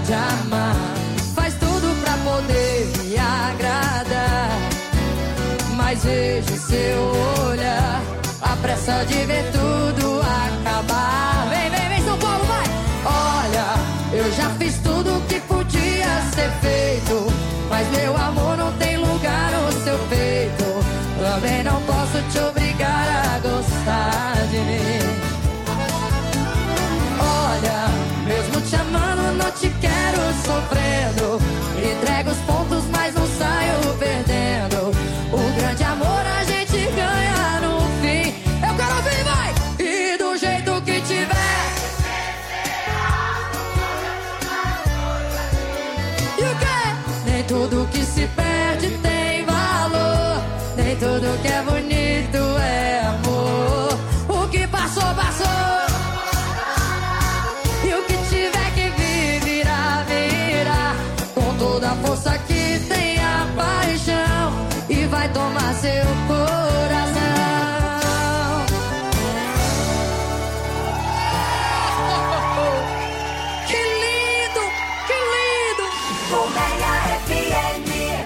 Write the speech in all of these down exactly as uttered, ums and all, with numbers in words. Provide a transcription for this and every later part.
te amar. Faz tudo pra poder me agradar, mas vejo seu olhar, a pressa de ver tudo acabar. Vem, vem, vem, São Paulo, vai! Olha, eu já fiz tudo que podia ser feito, mas meu amor não tem lugar no seu peito. Também não posso te obrigar a gostar de mim. Olha, mesmo te amando, não te quero sofrendo. Entrego os pontos, mas não saio perdendo. O grande amor a gente ganha no fim. Eu quero ouvir, vai! E do jeito que tiver. E o quê? Nem tudo que se perde tem valor, nem tudo que é bonito é amor. O que passou, passou. E o que tiver que vir, virá, virá. Com toda a força que tem a paixão, e vai tomar seu coração. Que lindo, que lindo. Colmeia F M.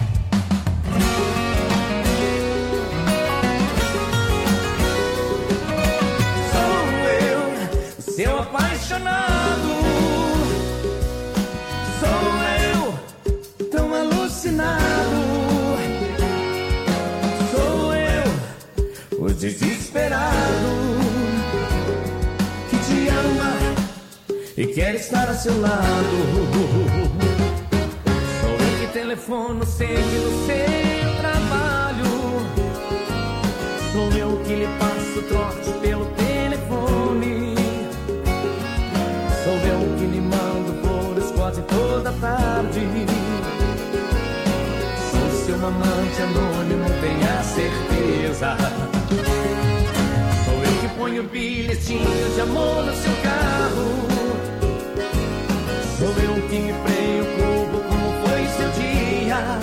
Sou eu, seu apaixonado. Sou eu, tão alucinado. Sou eu, o desesperado, que te ama e quer estar a seu lado. Sou eu que telefono sempre no seu trabalho. Sou eu que lhe passo trote pelo telefone. Sou eu que lhe mando flores quase toda tarde. Sou seu amante anônimo, tenha certeza. Sou eu que ponho bilhetinhos de amor no seu carro. Sou eu que me preocupo como foi seu dia.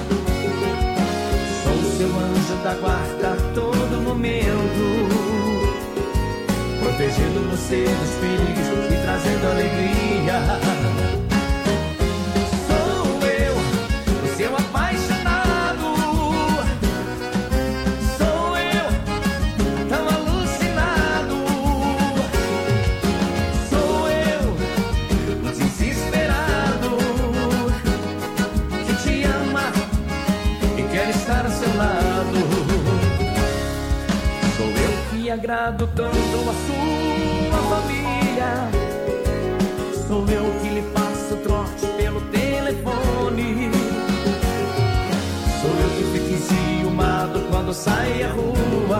Sou seu anjo da guarda a todo momento, protegendo você dos perigos e trazendo alegria. Sou eu, o seu apaixonado. Sou eu, tão alucinado. Sou eu, o desesperado, que te ama e quer estar ao seu lado. Sou eu que agrado tanto a sua família. Sou eu que lhe passo trote pelo telefone. Sou eu que fico enciumado quando sai à rua,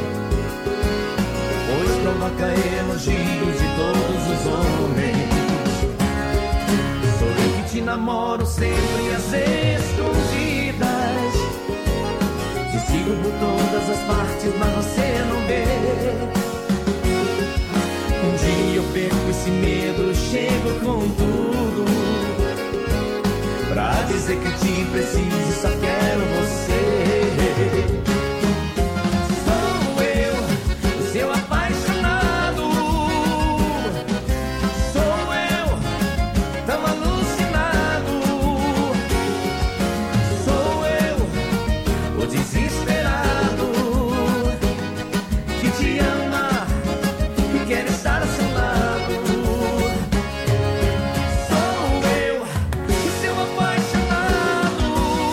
pois provoca elogios de todos os homens. Sou eu que te namoro sempre às escondidas, te sigo por todas as partes, mas você não vê. Um dia eu perco esse medo, chego com tudo pra dizer que te preciso e só quero você. Sou eu, o seu apaixonado. Sou eu, tão alucinado. Sou eu, o desesperado, que te ama e quer estar ao seu lado. Sou eu, o seu apaixonado.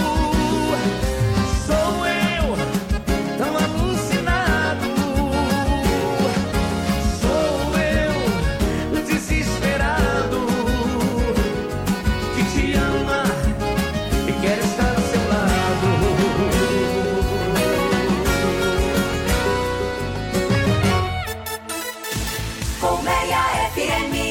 Sou eu, tão alucinado. Sou eu, o desesperado, que te ama e quer estar ao seu lado. Colmeia F M.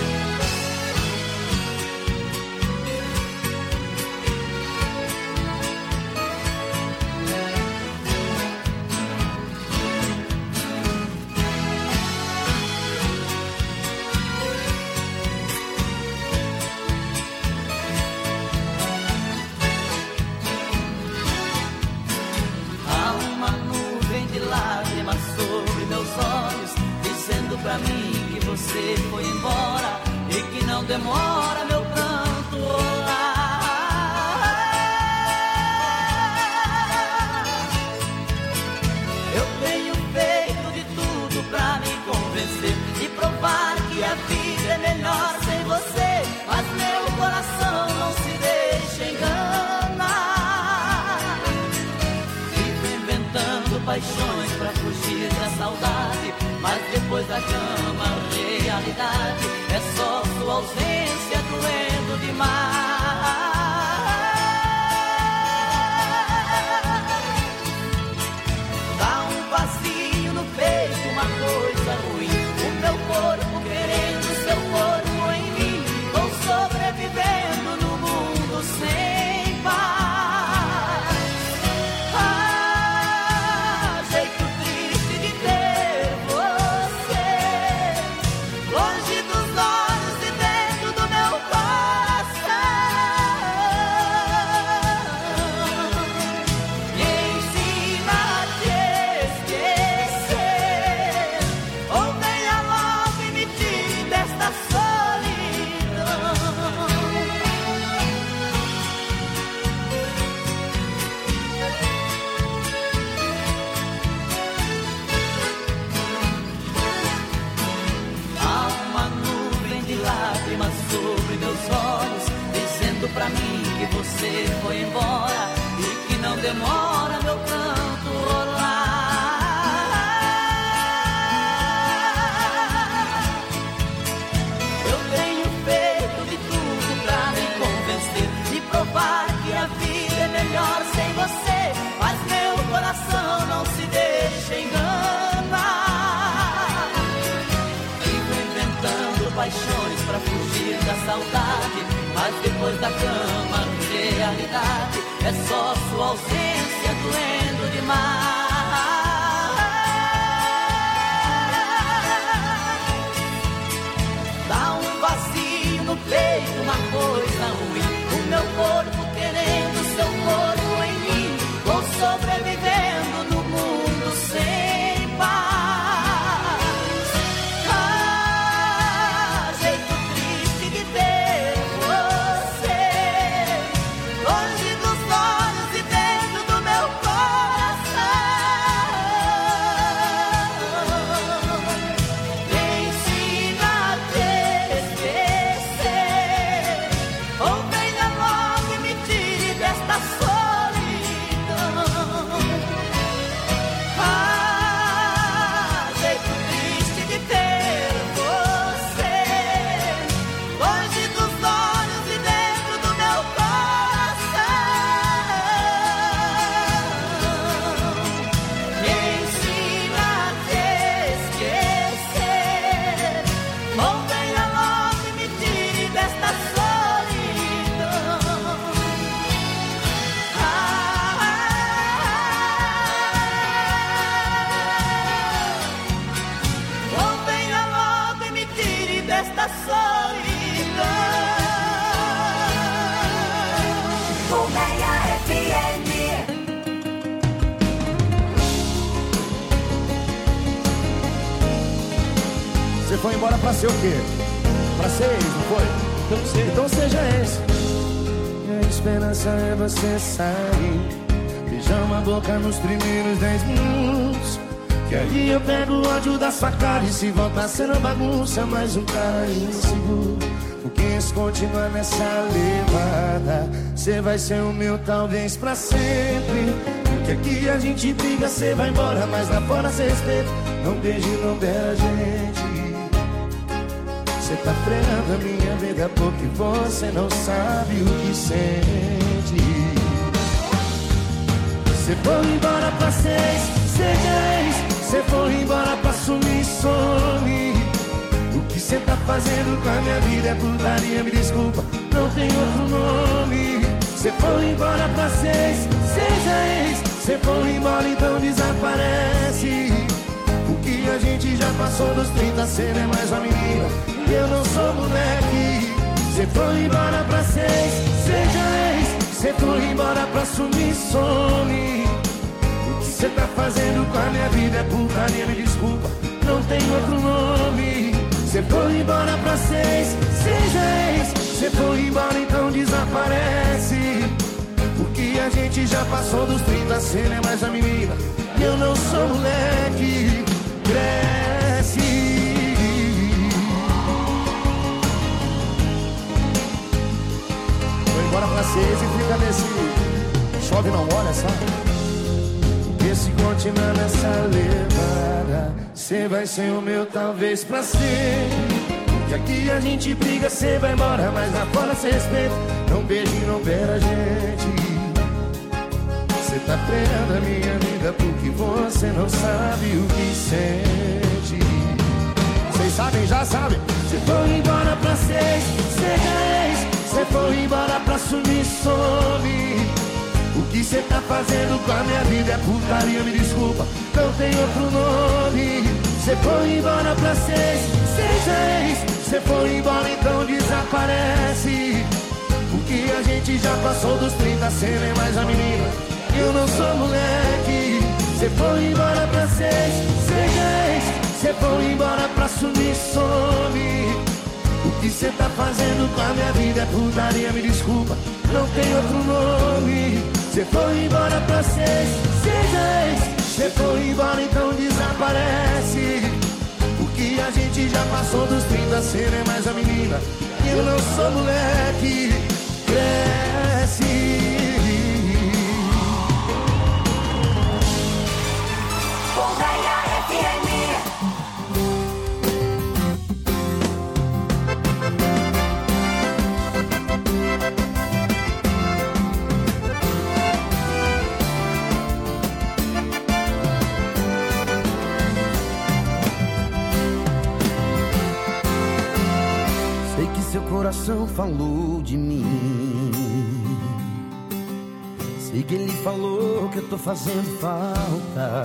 Há uma nuvem de lágrimas sobre meus olhos, dizendo pra mim que você foi embora e que não demora meu pranto vida é melhor sem você, mas meu coração não se deixa enganar. Vivo inventando paixões pra fugir da saudade, mas depois da cama a realidade é só sua ausência doendo demais. Dá um vazio no peito, uma coisa ruim, o meu corpo querendo seu corpo em mim. Vou sobrevivendo no mundo sem paz. Ah, jeito triste de ter você longe dos olhos e dentro do meu coração. Me ensina a te esquecer, ou venha logo e me tire desta solidão. Há uma nuvem de lágrimas sobre meus olhos, dizendo pra mim que você foi embora e que não demora meu canto rolar. Eu tenho feito de tudo pra me convencer, de provar que a vida é melhor sem você, mas meu coração não se deixa enganar. Vivo inventando paixões pra fugir da saudade, mas depois da cama a realidade é só sua ausência doendo demais. Dá um vazio no peito, uma coisa ruim, o meu corpo querendo seu corpo em mim. Vou sobrevivendo no mundo sem paz. Ah, jeito triste de ter você longe dos olhos e dentro do meu coração. Me ensina a te esquecer, ou venha logo e me tire desta solidão. Ah, jeito triste de ter você longe dos olhos e dentro do meu coração. Me ensina a te esquecer, ou venha logo e me tire desta solidão. Ah, ou venha logo e me tire desta solidão. Colmeia F M. Você foi embora pra ser o quê? Pra ser ex, não foi? Então, você... então seja esse. E a esperança é você sair, beijar uma boca nos primeiros dez minutos, que aí eu pego o ódio da sua cara, e se voltar ser uma bagunça, mais um cara inseguro. Porque se continuar nessa levada, cê vai ser o meu talvez pra sempre. Porque aqui a gente briga, cê vai embora, mas lá fora cê respeita. Não beije, não beija a gente. Cê tá freando a minha vida porque você não sabe o que sente. Cê foi embora pra seis, seja ex. Cê foi embora pra sumir, some. O que cê tá fazendo com a minha vida é putaria, me desculpa, não tem outro nome. Cê foi embora pra seis, seja ex. Cê foi embora, então desaparece. O que a gente já passou dos trinta, cê não é mais uma menina, eu não sou moleque. Cê foi embora pra seis, seja ex. Cê foi embora pra sumir, some. O que cê tá fazendo com a minha vida é putaria, me desculpa, não tem outro nome. Cê foi embora pra seis, seja ex. Cê foi embora, então desaparece. Porque a gente já passou dos trinta, cê não é mais a menina, eu não sou moleque. Cresce. embora pra seis e fica nesse chove não molha, sabe? Porque se continuar nessa levada, cê vai ser o meu talvez pra ser. Que aqui a gente briga, cê vai embora, mas lá fora cê respeita. Não beija e não beira a gente. Cê tá treinando a minha vida porque você não sabe o que sente. Cês sabem, já sabem. Cê foi embora pra seis, seis. Cê foi embora pra sumir, some. O que cê tá fazendo com a minha vida é putaria, me desculpa, não tem outro nome. Cê foi embora pra seis, seis, seis. Cê foi embora, então desaparece. Porque a gente já passou dos trinta, cê nem mais a menina, eu não sou moleque. Cê foi embora pra seis, seis, seis. Cê foi embora pra sumir, some. O que cê tá fazendo com a minha vida é putaria, me desculpa, não tem outro nome. Cê foi embora pra seis, seis, seis. Cê foi embora, então desaparece. Porque a gente já passou dos trinta, cê não é mais a menina, eu não sou moleque. Cresce. Colmeia F M. Sei que seu coração falou de mim. Sei que ele falou que eu tô fazendo falta.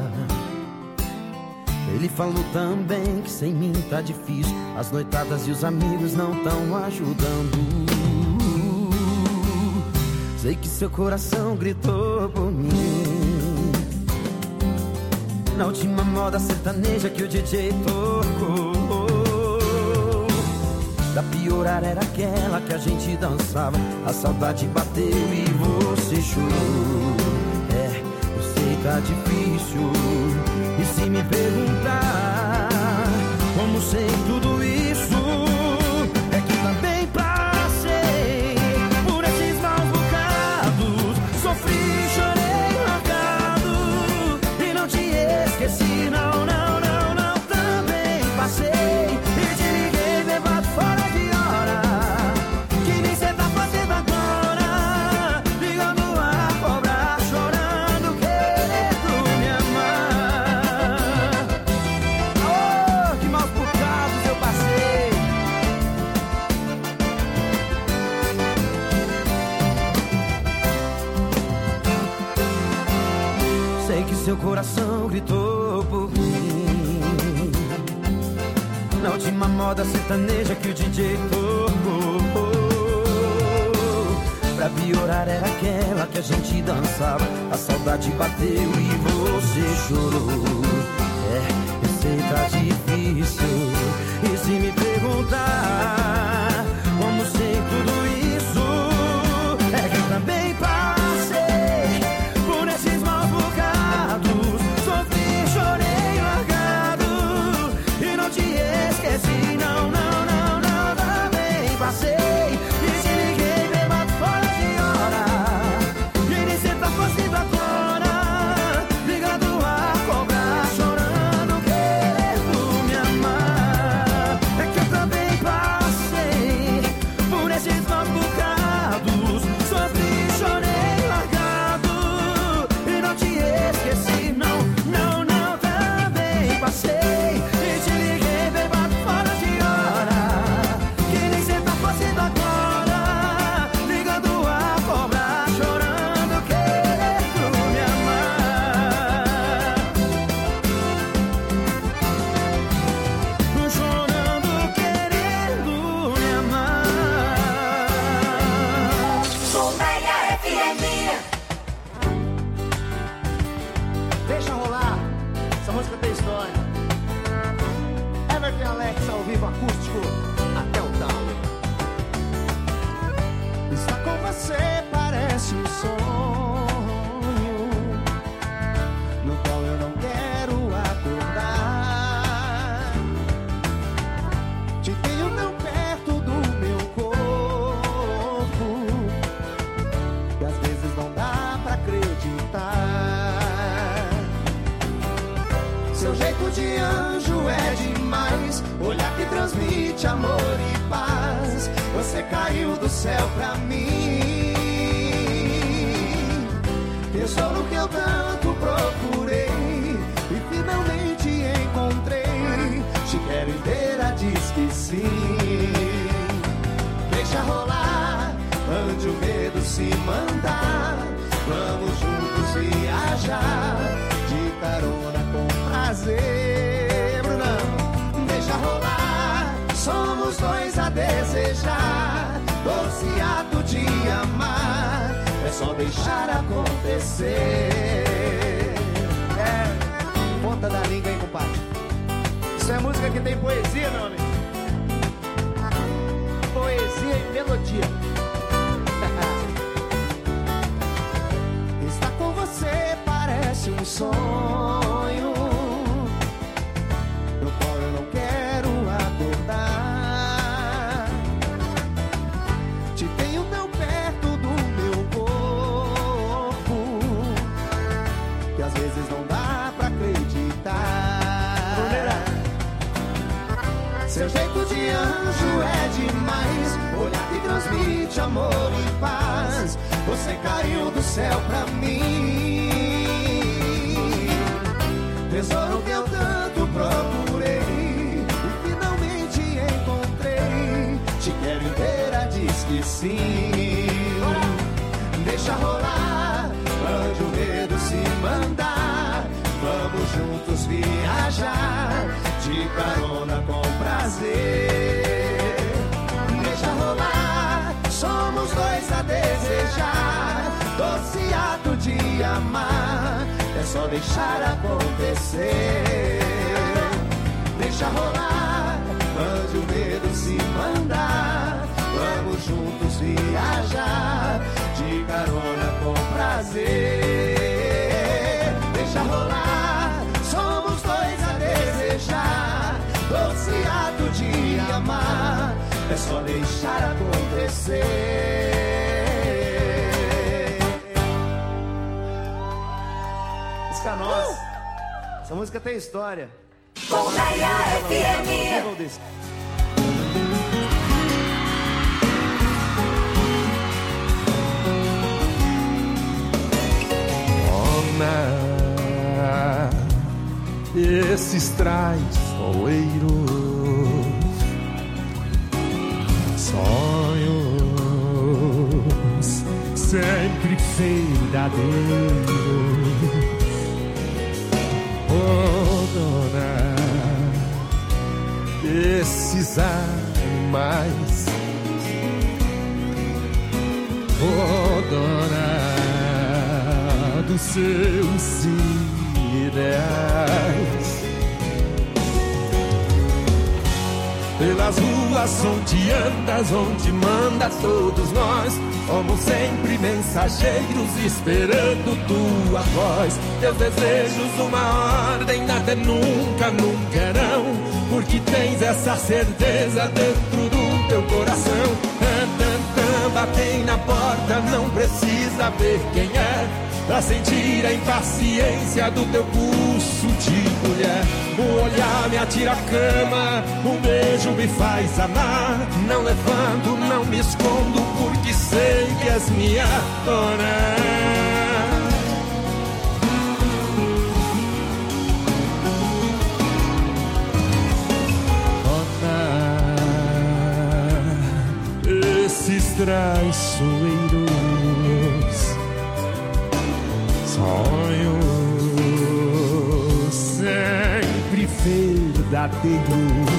Ele falou também que sem mim tá difícil. As noitadas e os amigos não tão ajudando. Sei que seu coração gritou por mim na última moda sertaneja que o D J tocou. Pra piorar era aquela que a gente dançava. A saudade bateu e você chorou. É, eu sei tá difícil. E se me perguntar como sei tudo isso, é que também passei por esses maus bocados. Sofri, chorei, largado e não te esqueci, não, não, não, não. Também passei e te liguei, levado fora de hora. Que nem cê tá fazendo agora, ligando a cobrar, chorando, querendo me amar. Oh, que maus bocados eu passei. Sei que seu coração gritou por mim na última moda sertaneja que o D J tocou. Pra piorar era aquela que a gente dançava. A saudade bateu e você chorou. É, eu sei tá difícil. E se me perguntar como sei tudo isso, é que eu também passei por esses maus bocados. Sofri, chorei, largado e não te esqueci, não, não, não, não. Também passei e te liguei, bêbado fora de hora. E nem cê tá fazendo agora, ligando a cobrar, chorando, querendo me amar. É que eu também passei céu pra mim. Tesouro que eu tanto procurei e finalmente encontrei. Te quero inteira, diz que sim. Deixa rolar, ande o medo se mandar. Vamos juntos viajar, de carona com prazer. Brunão, deixa rolar, somos dois a desejar. Doce ato de amar, é só deixar acontecer. É, ponta da língua, hein, compadre? Isso é música que tem poesia, meu amigo. Poesia e melodia. Estar com você parece um sonho, no qual eu não quero acordar. Te tenho tão perto do meu corpo que às vezes não dá pra acreditar. Seu jeito de anjo é demais, olhar que transmite amor e paz. Você caiu do céu pra mim. Tesouro que eu tanto procurei e finalmente encontrei. Te quero inteira, diz que sim. Deixa rolar, ande o medo se mandar. Vamos juntos viajar, de carona com prazer. Deixa rolar, somos dois a desejar. Doce ato de amar, é só deixar acontecer. Deixa rolar, ande o medo se mandar. Vamos juntos viajar, de carona com prazer. Deixa rolar, somos dois a desejar. Doce ato de amar, é só deixar acontecer. Música nossa. Essa música tem história. Colmeia F M. Esses traiçoeiros, sonhos sempre verdadeiros. Oh, dona, esses animais. Oh, dona dos seus ideais. Pelas ruas onde andas, onde mandas, todos nós somos sempre mensageiros esperando tua voz. Teus desejos uma ordem, nada é nunca, nunca não, porque tens essa certeza dentro do teu coração. Tan, tan, tan, batem na porta, não precisa ver quem é, pra sentir a impaciência do teu pulso de mulher. O olhar me atira a cama, um beijo me faz amar. Não levanto, não me escondo, porque sei que és minha dona. Dona, esses traiçoeiros sonhos sempre verdadeiros.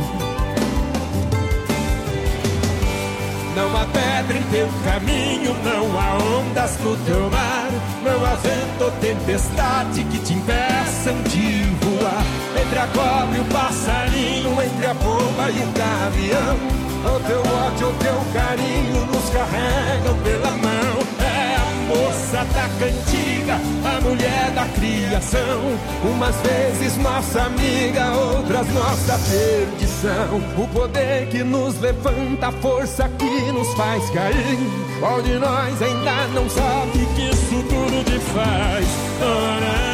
Não há pedra em teu caminho, não há ondas no teu mar, não há vento ou tempestade que te impeçam de voar. Entre a cobra e o passarinho, entre a bomba e o gavião, o teu ódio, o teu carinho nos carregam pela mão. É a moça da cantiga, a mulher da criação, umas vezes nossa amiga, outras nossa perdição. O poder que nos levanta, a força que nos faz cair. Qual de nós ainda não sabe que isso tudo te faz orar?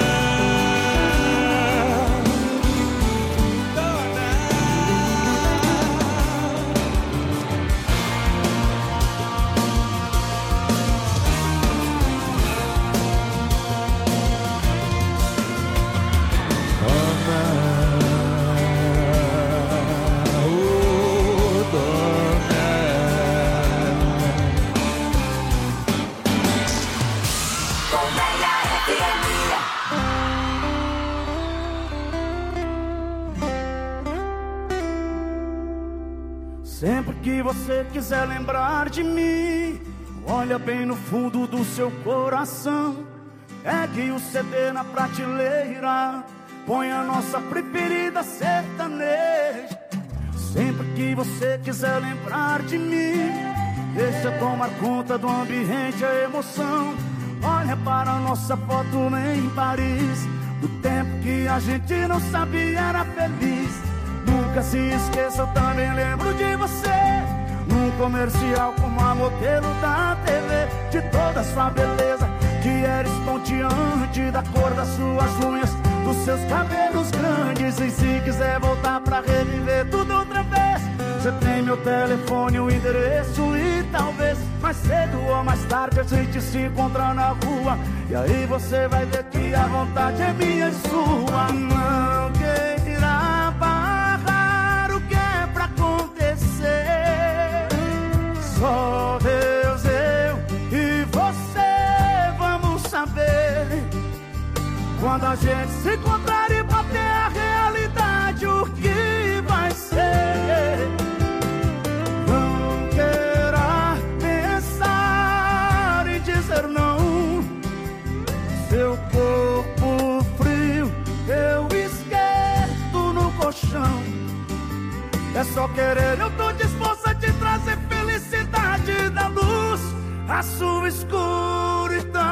Sempre que você quiser lembrar de mim, olha bem no fundo do seu coração, pegue o C D na prateleira, põe a nossa preferida sertaneja. Sempre que você quiser lembrar de mim, deixa eu tomar conta do ambiente, a emoção. Olha para a nossa foto em Paris, do tempo que a gente não sabia era feliz. Nunca se esqueça, eu também lembro de você, num comercial como a modelo da T V, de toda a sua beleza, que era estonteante, da cor das suas unhas, dos seus cabelos grandes. E se quiser voltar pra reviver tudo outra vez, você tem meu telefone, o endereço, e talvez mais cedo ou mais tarde a gente se encontrar na rua. E aí você vai ver que a vontade é minha e sua. Não queira barrar o que é pra acontecer, só Deus, eu e você vamos saber. Quando a gente se encontrar e bater a realidade, o que vai ser? Não queira pensar em dizer não. Seu corpo frio eu esquento no colchão. É só querer, eu tô disposta a te trazer felicidade, da luz à sua escuridão.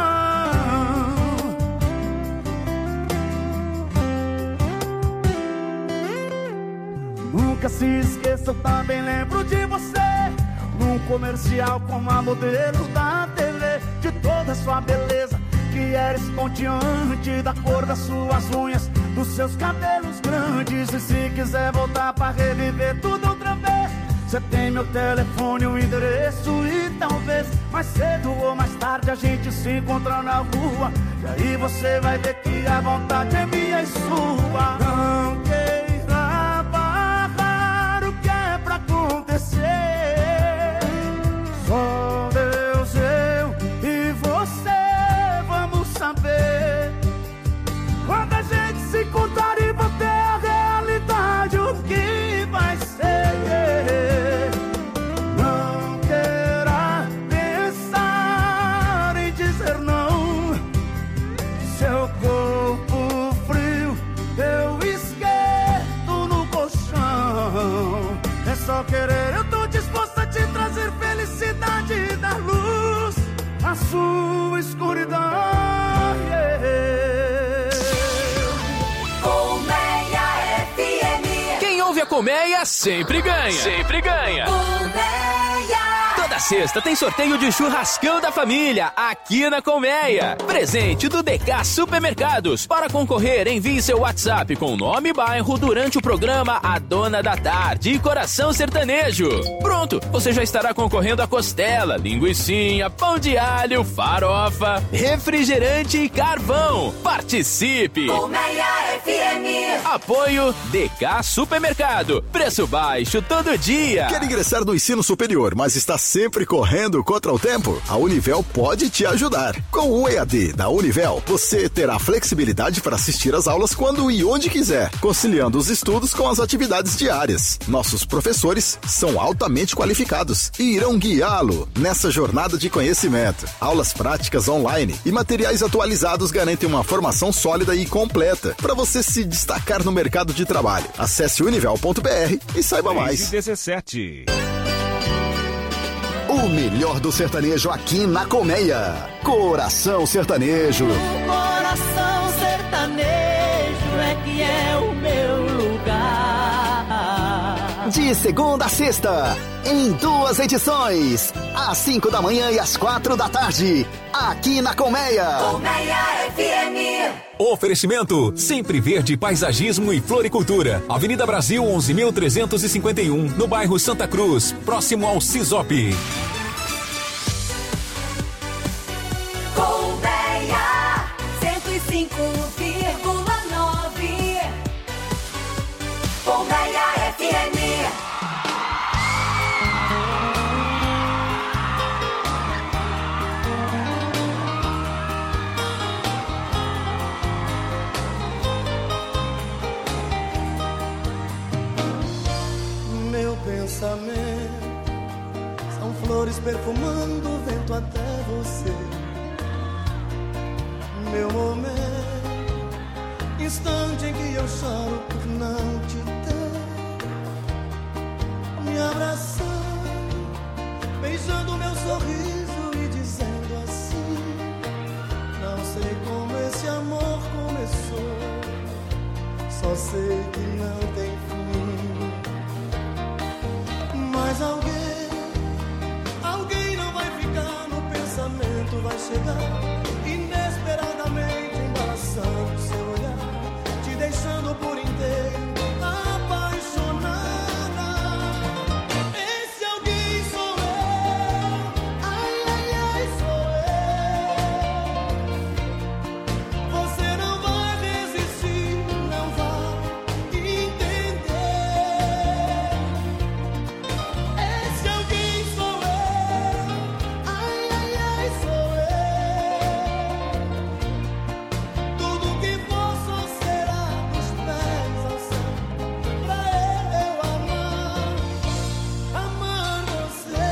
Nunca se esqueça, eu também lembro de você, num comercial como a modelo da T V, de toda a sua beleza, que era estonteante, da cor das suas unhas, dos seus cabelos grandes. E se quiser voltar pra reviver tudo outra vez, você tem meu telefone, o endereço, e talvez mais cedo ou mais tarde a gente se encontra na rua. E aí você vai ver que a vontade é minha e sua. Não queira barrar o que é pra acontecer, só Deus, eu e você vamos saber. Quando a gente se encontrar e bater a realidade, o que vai ser? Não queira pensar em dizer não. Seu corpo frio eu esquento no colchão. É só querer, eu tô disposta a te trazer felicidade, dar luz à sua escuridão. Yeah. Colmeia F M. Quem ouve a Colmeia sempre ganha. Sempre ganha. Colmeia. Toda sexta tem sorteio de churrascão da família aqui na Colmeia. Presente do D K Supermercados. Para concorrer, envie seu WhatsApp com nome e bairro durante o programa A Dona da Tarde e Coração Sertanejo. Pronto, você já estará concorrendo a costela, linguicinha, pão de alho, farofa, refrigerante e carvão. Participe! Colmeia F M. Apoio D K Supermercado. Preço baixo todo dia. Quer ingressar no ensino superior, mas está sempre correndo contra o tempo? A Univel pode te ajudar. Com o E A D da Univel, você terá flexibilidade para assistir às aulas quando e onde quiser, conciliando os estudos com as atividades diárias. Nossos professores são altamente qualificados e irão guiá-lo nessa jornada de conhecimento. Aulas práticas online e materiais atualizados garantem uma formação sólida e completa para você se destacar no mercado de trabalho. Acesse univel ponto b r e saiba mais. dezessete. O melhor do sertanejo aqui na Colmeia. Coração Sertanejo. O coração sertanejo é que é o meu lugar. De segunda a sexta, em duas edições, às cinco da manhã e às quatro da tarde, aqui na Colmeia. Colmeia F M. Oferecimento Sempre Verde Paisagismo e Floricultura. Avenida Brasil onze mil trezentos e cinquenta e um, no bairro Santa Cruz, próximo ao Cisop. Colmeia cento e cinco vírgula nove. Colmeia F M. Meu pensamento flores perfumando o vento até você. Meu momento, instante em que eu choro por não te ter. Me abraçando, beijando meu sorriso e dizendo assim: não sei como esse amor começou, só sei que não tem fim. Mas alguém, alguém não vai ficar no pensamento, vai chegar inesperadamente, embaraçando seu olhar, te deixando por inteiro apaixonada. Esse alguém sou eu, ai, ai, ai, sou eu. Você não vai resistir, não vai entender. Esse alguém sou eu, ai, ai, ai, sou eu. Tudo que posso será dos pés ao céu, pra eu amar, amar você.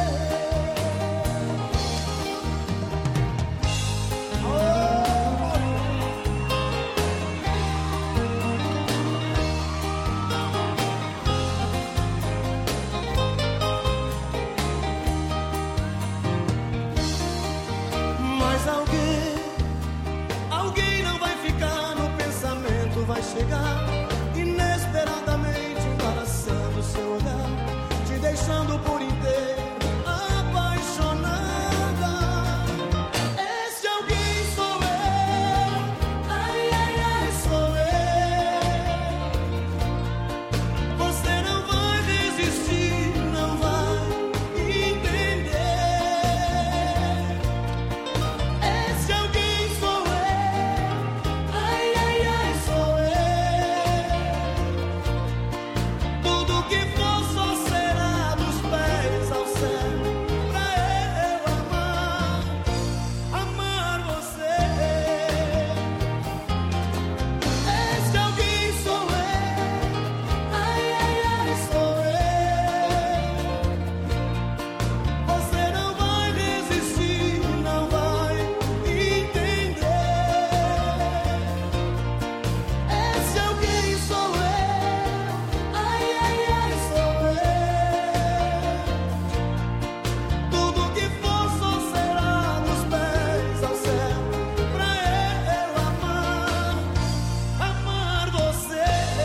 Mas alguém, alguém não vai ficar no pensamento, vai chegar inesperadamente, embaraçando seu olhar, te deixando por inteiro apaixonada. Esse alguém sou eu, ai, ai, ai, sou eu. Você não vai resistir, não vai entender. Esse alguém sou eu, ai, ai, ai, sou eu. Tudo que for só será dos pés ao céu, pra eu amar, amar você. Esse alguém sou eu, ai, ai, ai, sou eu. Você não vai resistir, não vai entender. Esse alguém sou eu, ai, ai, ai, sou eu. Tudo que for só será dos pés ao céu, pra eu amar, amar você.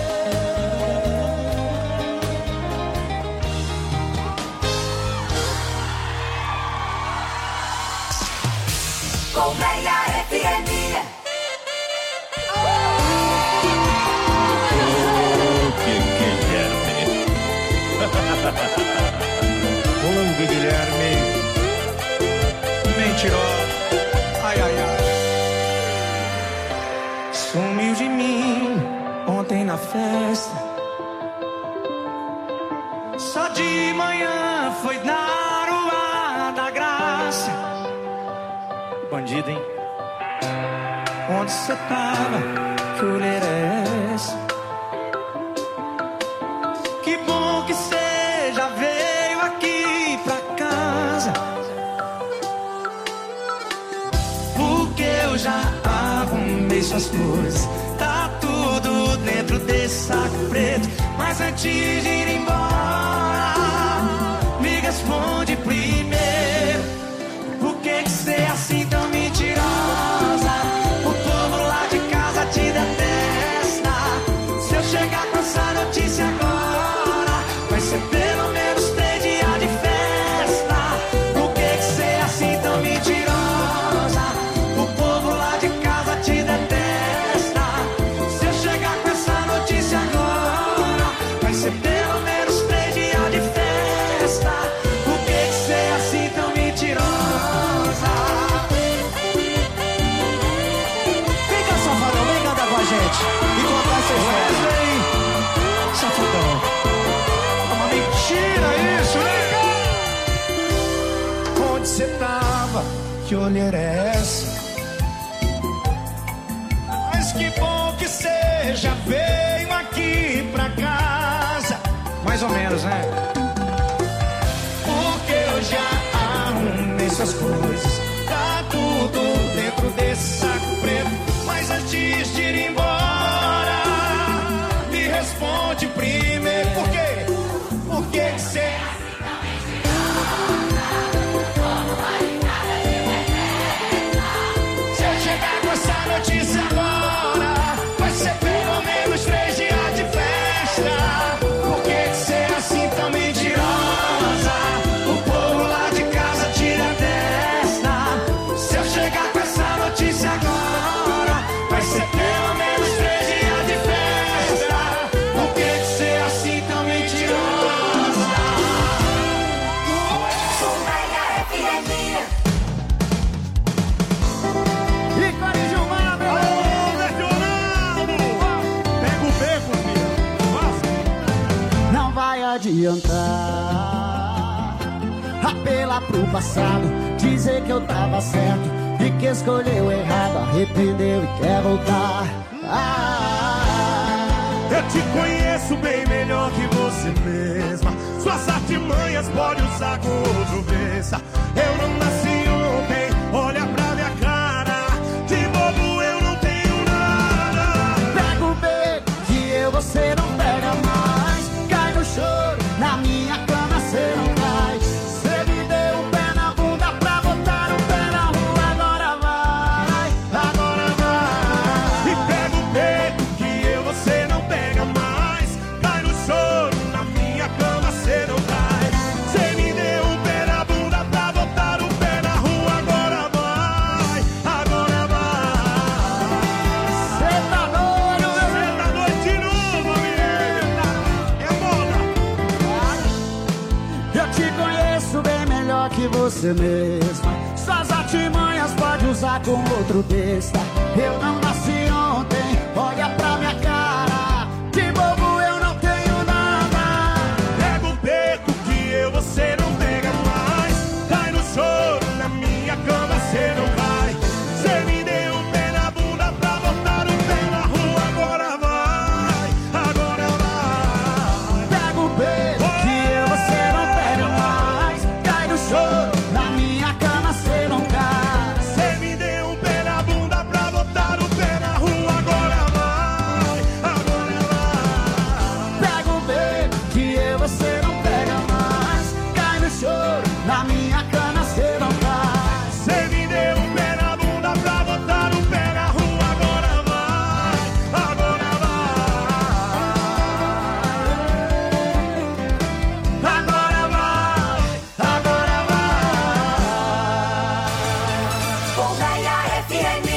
Colmeia F M. Rolando Guilherme, mentiroso, ai, ai, ai. Sumiu de mim ontem na festa, só de manhã foi dar o ar da graça. Bandido, hein? Onde cê tava? Que orelha é essa? Que bom que cê já veio aqui pra casa, porque eu já arrumei suas coisas, tá tudo dentro desse saco preto. Mas antes de ir embora, me responde primeiro: por que que cê é assim tão mentirosa? O povo lá de casa te detesta. Se eu chegar com essa notícia agora, vai ser pelo menos três dias de festa. Por que que cê é assim tão mentirosa? O povo lá de casa te detesta. Se eu chegar com essa notícia agora, vai ser pelo menos três dias de festa. Por que que cê é assim tão mentirosa? Vem cá, safadão, vem cantar com a gente e contar essa história. Vem, safadão. É uma mentira isso, vem cá. Onde cê tava? Que olheira é essa? Mas que bom que cê já veio aqui pra casa. Mais ou menos, né? Porque eu já essas coisas. Tá tudo dentro desse saco preto. Mas antes de ir embora, me responde primeiro. Por quê? Por que que cê... Se eu chegar com essa notícia agora, vai ser pelo menos três dias de festa. Por que que cê é assim tão mentirosa? O povo lá de casa tira a testa. Se eu chegar com essa notícia agora, vai ser pelo menos três dias de festa. Por que que cê é assim tão mentirosa? Colmeia F M. Ícone Gilmar, meu irmão! Leonardo! Pega o beco, filho! Não vai adiantar apelar pro passado, dizer que eu tava certo e que escolheu errado, arrependeu e quer voltar. Ah, eu te conheço bem melhor que você mesma. Suas artimanhas pode usar com outro besta. Eu não nasci ontem, olha pra minha cara. De bobo eu não tenho nada. pega o beco que eu você não pega mais. Cai no choro, na minha cama cê não cai. Cê me deu um pé na bunda pra botar um pé na rua. Agora vai, agora vai. E pega o beco que eu você não pega mais. Cai no choro, na minha cama cê não cai. Cê me deu um pé na bunda pra botar o pé na rua. Agora vai, agora vai. Cê tá doido, meu Cê tá doido de novo, amiga. É moda. Eu te conheço bem melhor que você mesma. Suas artimanhas pode usar com outro besta. Eu não nasci ontem, olha pra minha cara. De bobo eu não tenho nada. Pega o beco que eu você não pega mais. Cai no choro, na minha cama cê não vai. Cê me deu um pé na bunda pra botar o pé na rua. Agora vai, agora vai. Pega o beijo que eu você não pega mais. Cai no choro, na minha cama cê não cai. Cê me deu um pé na bunda pra botar o pé na rua. Agora vai, agora vai. Pega o beijo que eu você não pega mais. Cai no choro, na minha cama cê não cai. Cê me deu um pé na bunda pra botar o pé na rua. Agora vai, agora vai. Agora vai, agora vai. Colmeia F M.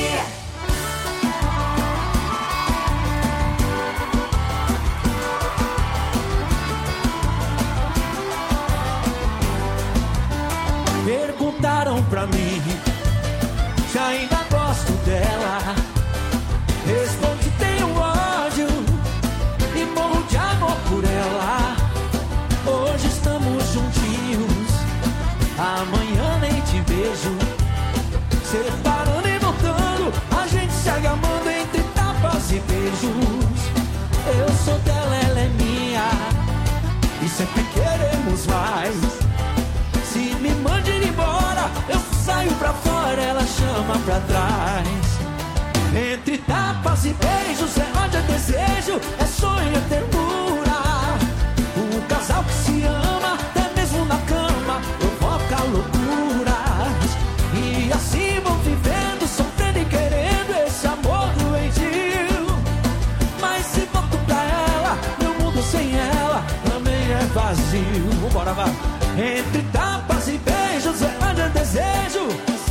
Perguntaram pra mim se ainda gosto dela. Respondi, tenho ódio e morro de amor por ela. Hoje estamos juntinhos, amanhã nem te vejo. Separando e voltando, a gente segue amando entre tapas e beijos. Eu sou dela, ela é minha, e sempre queremos mais. Se me mande ir embora, eu saio pra fora, ela chama pra trás. Entre tapas e beijos, é ódio, é desejo, é sonho, é ternura. Um casal que se ama, até mesmo na cama, provoca loucuras. E assim vão vivendo, sofrendo e querendo esse amor doentio. Mas se volto pra ela, meu mundo sem ela também é vazio. Vambora, vai. Entre tapas e beijos, é ódio, é desejo.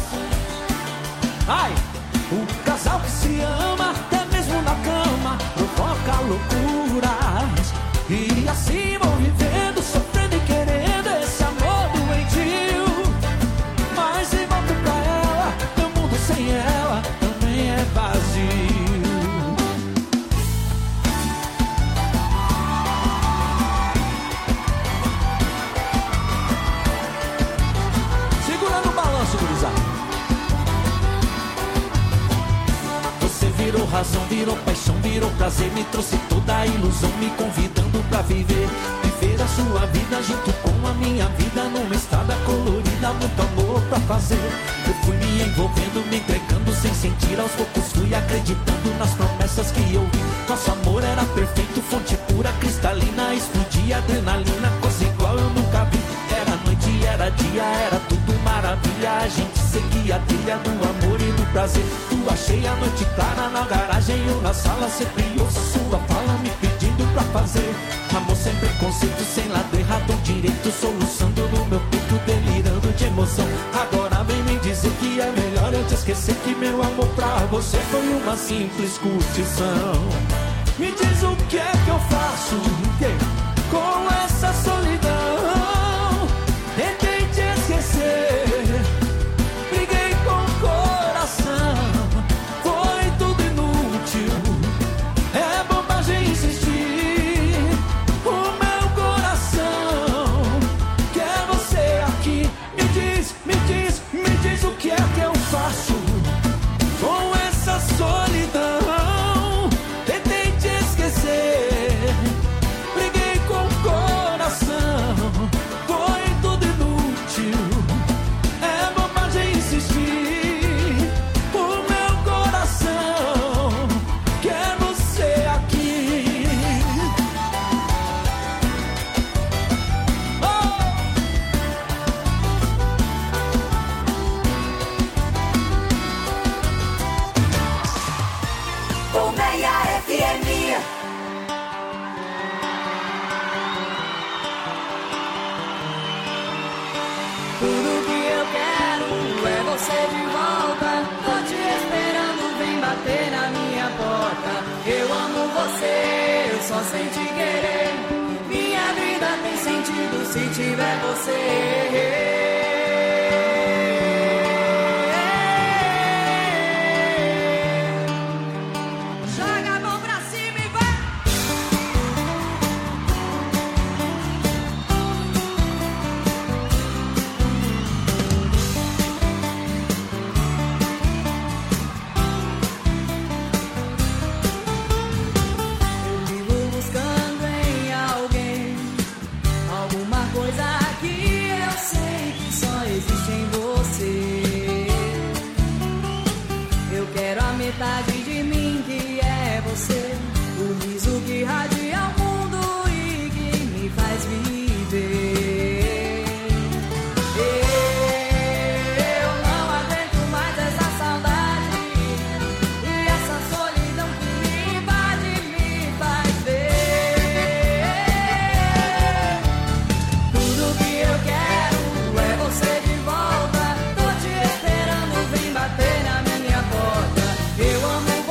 Ai, o casal que se ama, até mesmo na cama, provoca loucuras. E assim vão vivendo, sofrendo e querendo esse amor doentio. Mas se volto pra ela, meu mundo sem ela também é vazio. Segurando o balanço, gurizada. Você virou razão, virou paixão, virou prazer. Me trouxe toda a ilusão, me convidando pra viver. Viver a sua vida junto com a minha vida, numa estrada colorida, muito amor pra fazer. Eu fui me envolvendo, me entregando sem sentir. Aos poucos fui acreditando nas promessas que eu vi. Nosso amor era perfeito, fonte pura, cristalina. Explodia adrenalina, coisa igual eu nunca vi. Era noite, era dia, era tudo maravilha. A gente seguia a trilha do amor e do prazer. Tu achei a noite clara na garagem ou na sala. Sempre ouço sua fala me pedindo pra fazer amor sem preconceito, sem lado errado ou direito. Soluçando no meu peito, delirando de emoção. Agora vem me dizer que é melhor eu te esquecer. Que meu amor pra você foi uma simples curtição. Me diz o que é que eu faço com essa solidão. Tentei te esquecer, briguei com o coração. Foi tudo inútil, é bobagem insistir. O meu coração quer você aqui. Me diz, me diz, me diz o que é que eu faço com essa solidão. Tentei te esquecer, briguei com o coração. Foi tudo inútil, é bobagem insistir. O meu coração quer você aqui. Colmeia F M. Tudo que eu quero é você de volta. Tô te esperando, vem bater na minha porta. Eu amo você, eu só sei te querer. Minha vida tem sentido se tiver você. Joga a mão pra cima e vai! Eu vivo buscando em alguém alguma coisa que eu sei que só existe em você. Eu quero a metade de mim que é você, o riso que radia o mundo e que me faz viver. Eu não aguento mais essa saudade e essa solidão que me invade me faz ver. Tudo que eu quero é você de volta. Tô te esperando, vem bater na minha porta. Eu amo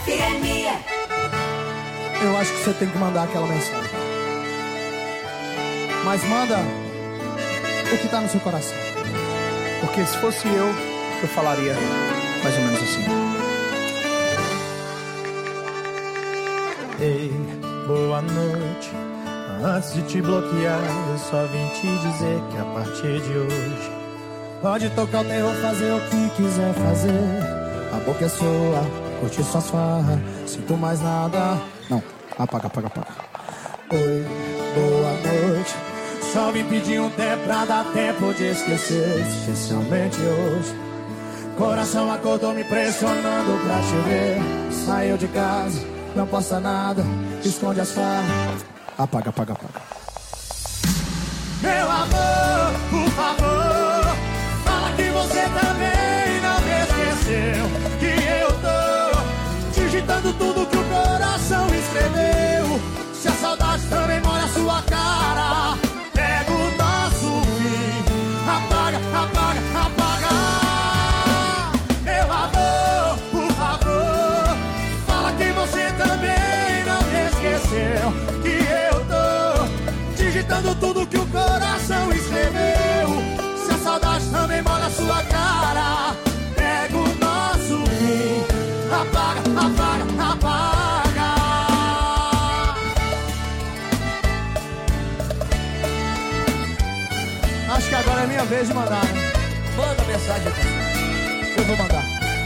F M. Eu acho que você tem que mandar aquela mensagem. Mas manda o que tá no seu coração. Porque se fosse eu, eu falaria mais ou menos assim. Ei, boa noite. Antes de te bloquear, eu só vim te dizer que a partir de hoje pode tocar o terror, fazer o que quiser fazer. A boca é sua, curtir suas farras. Sinto mais nada. Não, apaga, apaga, apaga. Oi, boa noite. Só vim pedir um tempo pra dar tempo de esquecer, especialmente hoje. Coração acordou me pressionando pra te ver. Saiu de casa, não posta nada, esconde as farras. Apaga, apaga, apaga. Meu amor, por favor, fala que você também não me esqueceu. Que eu tô digitando tudo que o coração escreveu. Se a saudade também mora na sua cara, pega o nosso fim. Apaga, apaga, apaga. Meu amor, por favor, fala que você também não me esqueceu. Que eu tô digitando tudo que o coração escreveu. Se a saudade também mora na sua cara, pega o nosso fim. Apaga, apaga, apaga. Acho que agora é minha vez de mandar, né? Manda mensagem aqui. Eu vou mandar.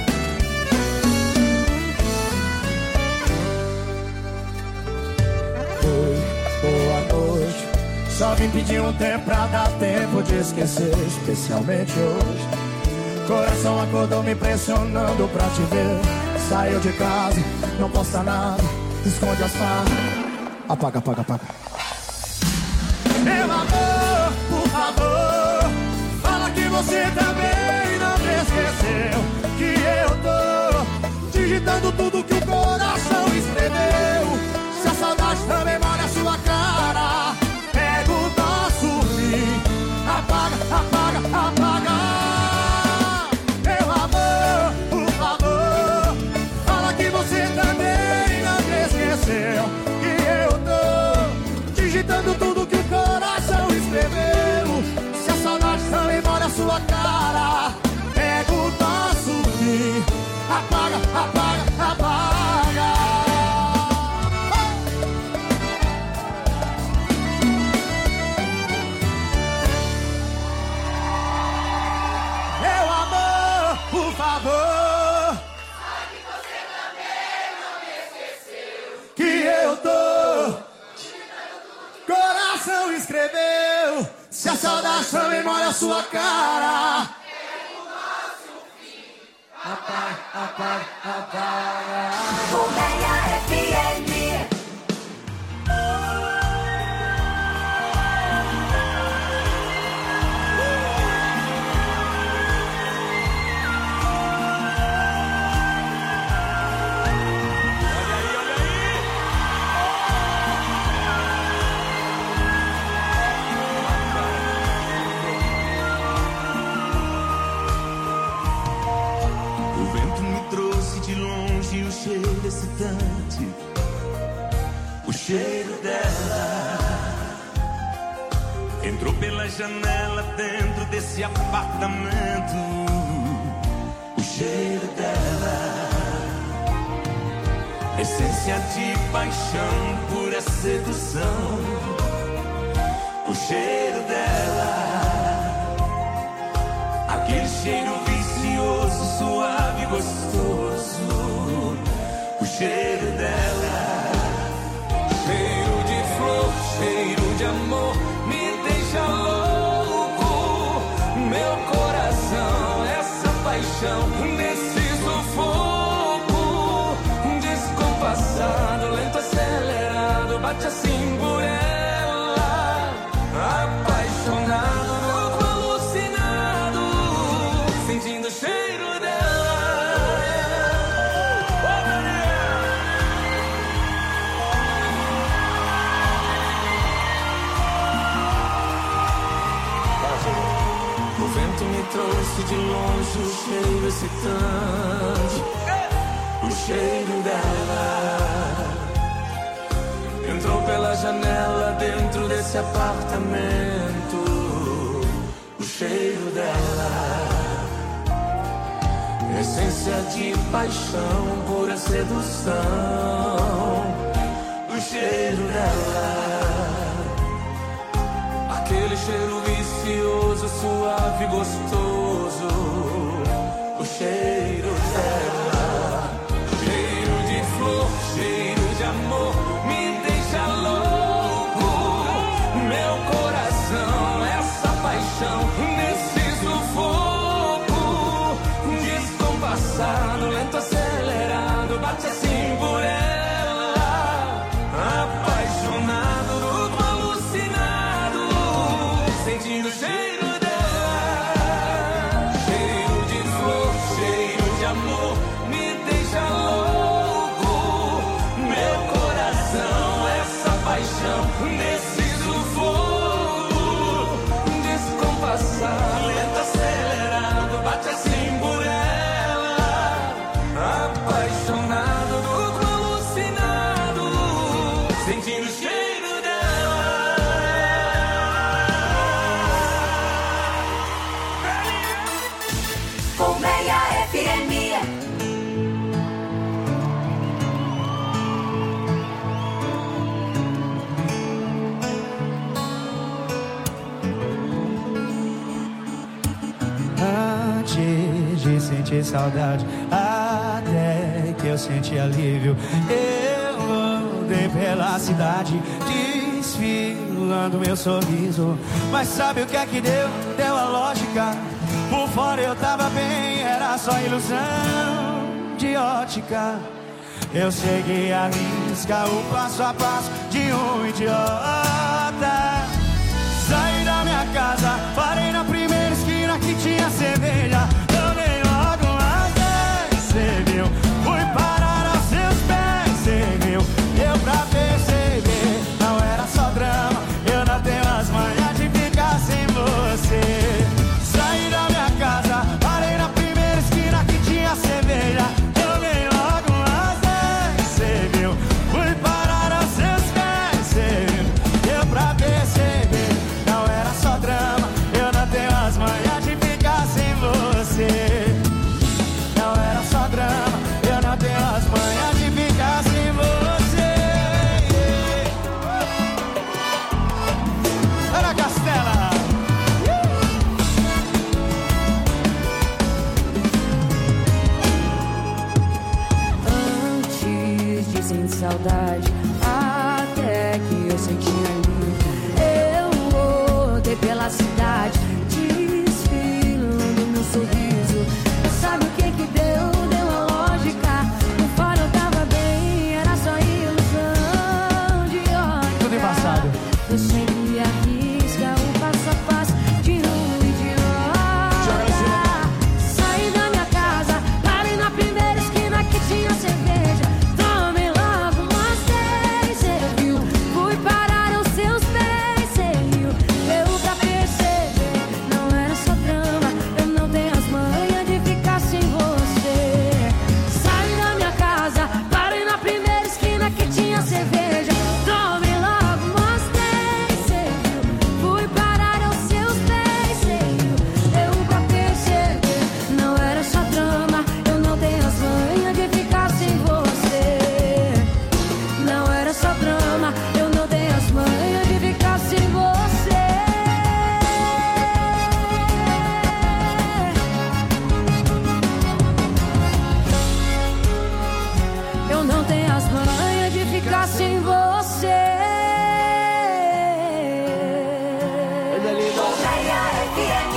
Oi, boa noite. Só vim pedir um tempo pra dar tempo de esquecer, especialmente hoje. Coração acordou me pressionando pra te ver. Saiu de casa, não posta nada, esconde as farras. Apaga, apaga, apaga. Meu amor, por favor, fala que você também não me esqueceu. Que eu tô digitando tudo que o coração escreveu. Se a saudade também mora na sua cara, pega o nosso fim. Apaga, apaga, apaga. Meu amor, por favor, fala que você também não me esqueceu. Que eu tô digitando tudo que o coração escreveu. Se a saudade também mora na sua cara, pega o nosso fim. Apaga, apaga, apaga. Meu amor, por favor, fala que você também não me esqueceu. Que eu tô coração escreveu. Se a saudade também mora na sua cara, pega o nosso fim. Apaga, apaga, apaga. Colmeia F M. O cheiro excitante, o cheiro dela entrou pela janela dentro desse apartamento. O cheiro dela, essência de paixão, pura sedução. O cheiro dela, aquele cheiro vicioso, suave e gostoso. O cheiro dela, cheiro de flor, cheiro de amor, me deixa louco. Meu coração, essa paixão, nesse sufoco, descompassado, lento, acelerado, bate assim por ela, apaixonado, louco, alucinado, sentindo o cheiro dela. Me trouxe de longe o cheiro excitante, o cheiro dela. janela dentro desse apartamento. O cheiro dela, essência de paixão, pura sedução. O cheiro dela, aquele cheiro vicioso, suave, gostoso. O cheiro dela, cheiro de flor, cheiro de amor, me deixa louco. Meu coração, essa paixão, nesse sufoco, descompassado, lento, acelerado, bate assim por ela. Apaixonado, louco, alucinado, sentindo o cheiro dela. Cheiro de flor, cheiro de amor, me deixa louco. Meu coração, essa paixão, nesse sufoco, descompassado, lento, acelerado, bate assim por ela. Apaixonado, louco, alucinado, sentindo o cheiro dela. Colmeia F M. Antes de sentir saudade, até que eu senti alívio, eu andei pela cidade, desfilando meu sorriso. Mas sabe o que é que deu? Deu a lógica. Por fora eu tava bem, era só ilusão de ótica. Eu segui a risca, o passo a passo de um idiota. Saí da minha casa, parei na primeira esquina que tinha cerveja. Tomei logo umas dez, cê viu? Fui parar aos seus pés, cê viu? Deu pra perceber, não era só drama. Eu não tenho as manhas de ficar sem você. Saí da minha casa, parei na primeira esquina que tinha cerveja. Tomei logo umas dez, cê viu? Fui parar aos seus pés, cê viu? Deu pra perceber, não era só drama. Eu não tenho as manhas de ficar sem você. Não era só drama, eu não tenho as manhas de ficar sem você. Ana Castela. Antes de sentir saudade, até que eu senti alívio, eu rodei pela cidade, desfilando meu sorriso. Sabe o que que deu? Deu a lógica. Por fora eu tava bem, era só ilusão de ótica. Tudo embaçado. Eu segui a risca, o passo a passo de um idiota. Saí da minha casa, parei na primeira esquina que tinha cerveja. Tomei logo umas dez, cê viu? Fui parar aos seus pés, cê viu? Deu pra perceber, não era só drama. Eu não tenho as manhas de ficar sem você. Saí da minha casa, parei na primeira esquina que tinha cerveja. Tomei logo umas dez, cê viu? Fui parar aos seus pés, cê viu? Deu pra perceber, não era só drama. Eu não tenho as manhas de ficar sem você. Não era só drama, eu não tenho as manhas de ficar sem você. Eu não tenho as manhas de ficar sem você. Colmeia F M.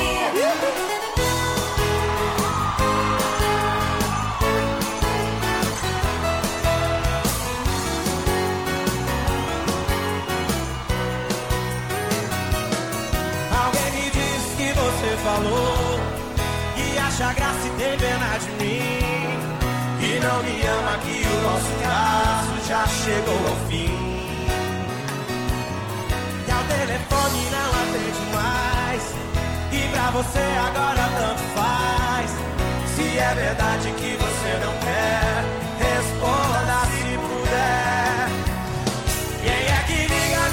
Alguém me disse que você falou que acha graça e tem pena de mim, que não me ama, que o nosso caso já chegou ao fim. E ao telefone não atende mais, e pra você agora tanto faz. Se é verdade que você não quer, responda se puder. Quem é que liga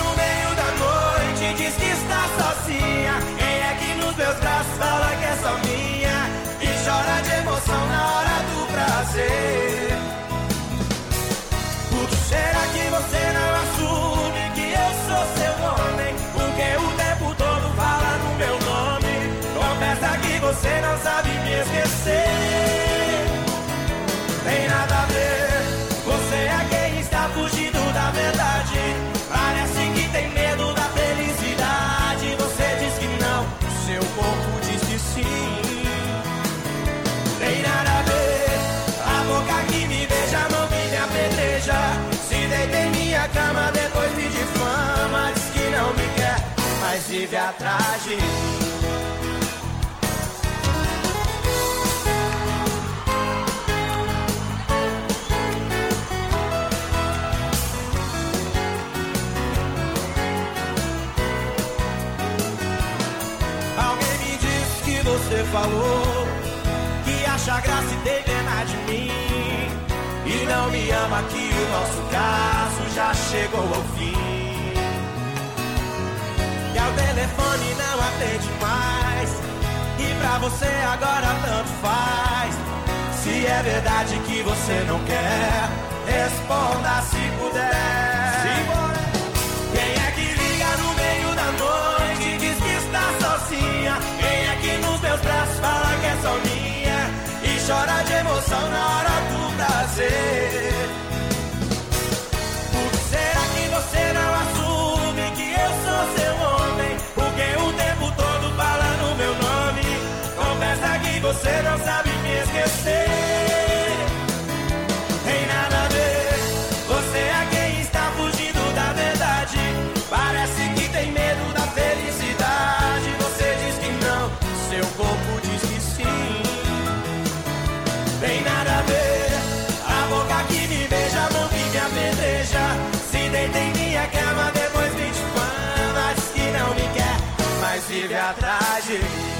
vive atrás de mim. Alguém me disse que você falou que acha graça e tem pena de mim e não me ama, que o nosso caso já chegou ao fim. E ao telefone não atende mais e pra você agora tanto faz. Se é verdade que você não quer, responda se puder. Simbora. Quem é que liga no meio da noite e diz que está sozinha? Quem é que nos meus braços fala que é só minha e chora de emoção na hora do prazer? Por que será que você não assume que eu sou seu homem? Porque o tempo todo fala no meu nome. Confessa que você não sabe me esquecer. Tem nada a ver, você é quem está fugindo da verdade. Parece que tem medo da felicidade. Você diz que não, seu corpo diz que sim. Tem nada a ver, a boca que me beija, a mão que me apedreja. Se deita em minha cama, depois me difama. Diz que não me quer, mas vive atrás de mim.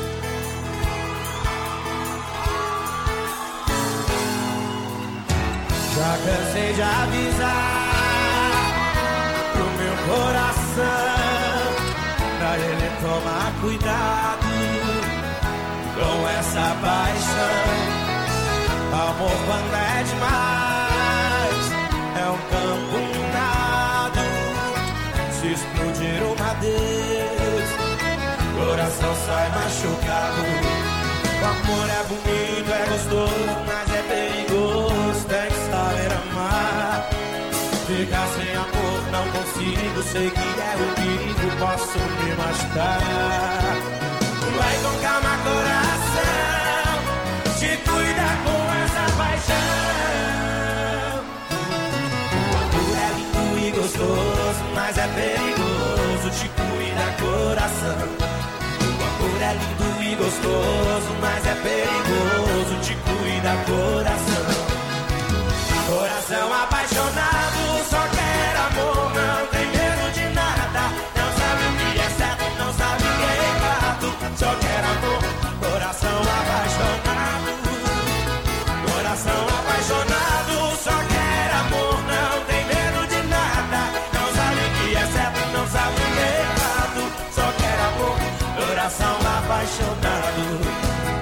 Já cansei de avisar pro meu coração pra ele tomar cuidado com essa paixão. Amor quando é demais é um campo minado. Se explodir uma vez, coração sai machucado. O amor é bonito, é gostoso, mas é perigoso. Tem que saber amar. Ficar sem amor não consigo. Sei que é um perigo, posso me machucar. Vai com calma, coração, te cuida com essa paixão. O amor é lindo e gostoso, mas é perigoso. Te cuida, coração. O amor é lindo e gostoso, mas é perigoso. Te cuida, coração. Coração apaixonado, só quer amor, não tem medo de nada. Não sabe o que é certo, não sabe o que é errado. Só quer amor, coração apaixonado. Coração apaixonado, só quer amor, não tem medo de nada. Não sabe o que é certo, não sabe o que é errado. Só quer amor, coração apaixonado.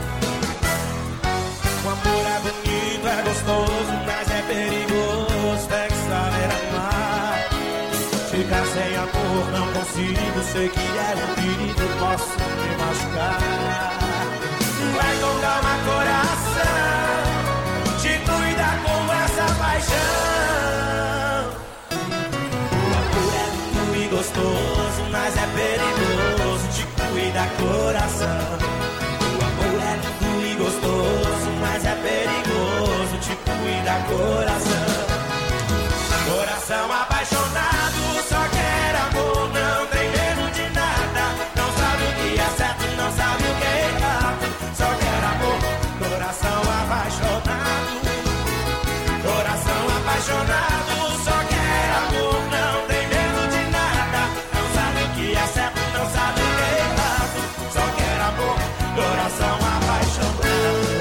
O amor é bonito, é gostoso, mas é perigoso. Tem que saber amar. Ficar sem amor não consigo. Sei que é um perigo, posso me machucar. Vai com calma, coração, te cuida com essa paixão. O amor é lindo e gostoso, mas é perigoso. Te cuida, coração. O amor é lindo e gostoso, mas é perigoso. Te cuida, coração. Coração apaixonado, só quer amor, não tem medo de nada. Não sabe o que é certo, não sabe o que é errado. Só quer amor, coração apaixonado. Coração apaixonado, só quer amor, não tem medo de nada. Não sabe o que é certo, não sabe o que é errado. Só quer amor, coração apaixonado.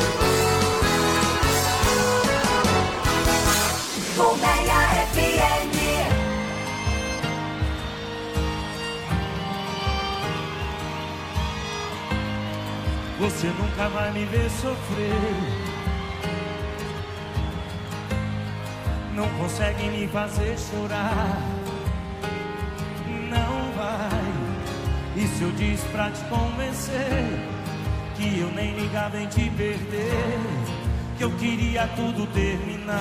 Colmeia F M. Você nunca vai me ver sofrer. Não consegue me fazer chorar. Não vai. E se eu diz pra te convencer que eu nem ligava em te perder, que eu queria tudo terminar.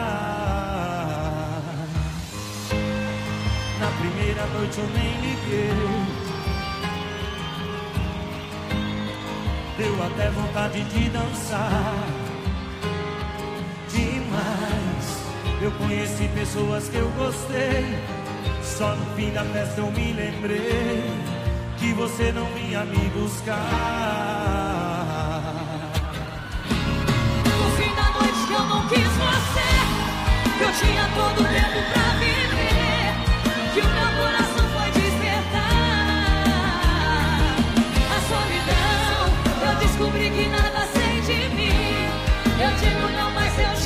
Na primeira noite eu nem liguei. Deu até vontade de dançar. Demais. Eu conheci pessoas que eu gostei. Só no fim da festa eu me lembrei que você não vinha me buscar. No fim da noite que eu não quis você, que eu tinha todo o tempo pra viver, que o meu coração foi despertar. A solidão, eu descobri que nada sei de mim. Eu digo não, mas eu